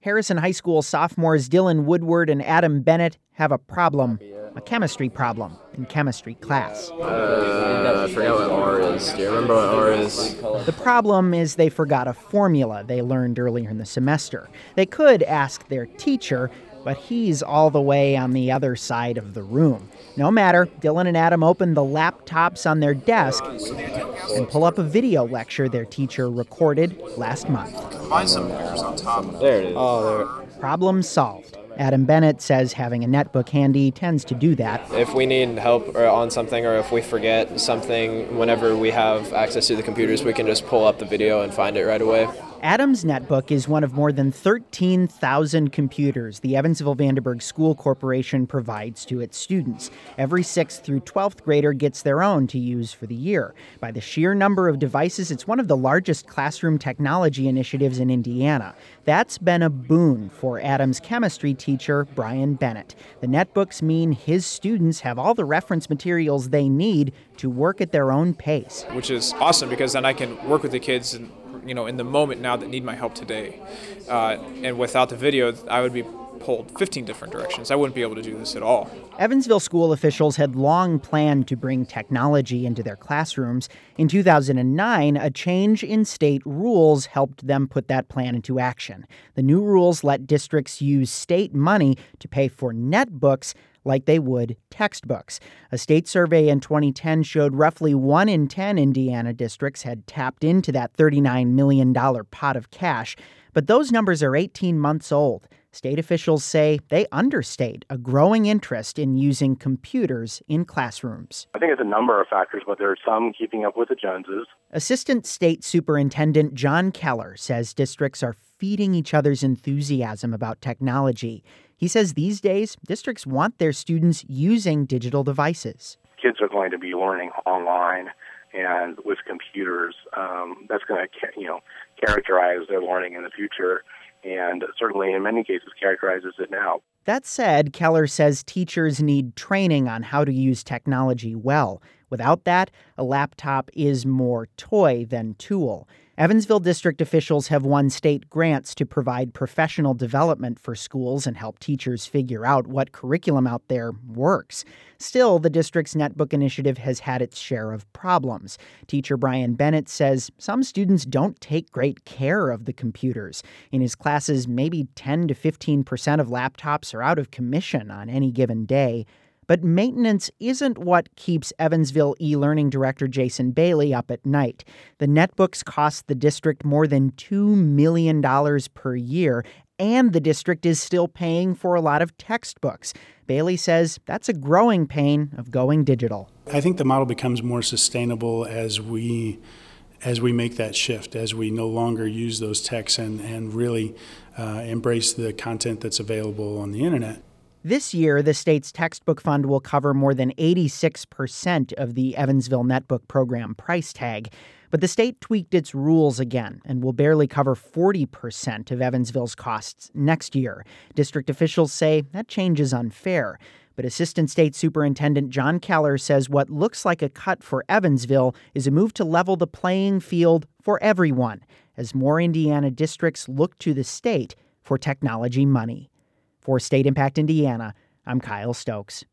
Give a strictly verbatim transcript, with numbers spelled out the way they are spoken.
Harrison High School sophomores Dylan Woodward and Adam Bennett have a problem, a chemistry problem in chemistry class. Uh, I forgot what R is. Do you remember what R is? The problem is they forgot a formula they learned earlier in the semester. They could ask their teacher, but he's all the way on the other side of the room. No matter, Dylan and Adam open the laptops on their desk and pull up a video lecture their teacher recorded last month. Find some pictures on top. There it is. Oh, there. Problem solved. Adam Bennett says having a netbook handy tends to do that. If we need help or on something, or if we forget something, whenever we have access to the computers, we can just pull up the video and find it right away. Adam's netbook is one of more than thirteen thousand computers the Evansville-Vanderburgh School Corporation provides to its students. Every sixth through twelfth grader gets their own to use for the year. By the sheer number of devices, it's one of the largest classroom technology initiatives in Indiana. That's been a boon for Adam's chemistry teacher, Brian Bennett. The netbooks mean his students have all the reference materials they need to work at their own pace. Which is awesome, because then I can work with the kids and you know, in the moment now that need my help today. Uh, and without the video, I would be pulled fifteen different directions. I wouldn't be able to do this at all. Evansville school officials had long planned to bring technology into their classrooms. In two thousand nine, a change in state rules helped them put that plan into action. The new rules let districts use state money to pay for netbooks like they would textbooks. A state survey in twenty ten showed roughly one in ten Indiana districts had tapped into that thirty-nine million dollars pot of cash. But those numbers are eighteen months old. State officials say they understate a growing interest in using computers in classrooms. I think it's a number of factors, but there are some keeping up with the Joneses. Assistant State Superintendent John Keller says districts are feeding each other's enthusiasm about technology. He says these days, districts want their students using digital devices. Kids are going to be learning online and with computers. Um, that's going to, you know, characterize their learning in the future, and certainly in many cases characterizes it now. That said, Keller says teachers need training on how to use technology well. Without that, a laptop is more toy than tool. Evansville district officials have won state grants to provide professional development for schools and help teachers figure out what curriculum out there works. Still, the district's netbook initiative has had its share of problems. Teacher Brian Bennett says some students don't take great care of the computers. In his classes, maybe ten to fifteen percent of laptops are out of commission on any given day. But maintenance isn't what keeps Evansville e-learning director Jason Bailey up at night. The netbooks cost the district more than two million dollars per year, and the district is still paying for a lot of textbooks. Bailey says that's a growing pain of going digital. I think the model becomes more sustainable as we as we make that shift, as we no longer use those texts and, and really uh, embrace the content that's available on the internet. This year, the state's textbook fund will cover more than eighty-six percent of the Evansville Netbook Program price tag. But the state tweaked its rules again and will barely cover forty percent of Evansville's costs next year. District officials say that change is unfair. But Assistant State Superintendent John Keller says what looks like a cut for Evansville is a move to level the playing field for everyone, as more Indiana districts look to the state for technology money. For State Impact Indiana, I'm Kyle Stokes.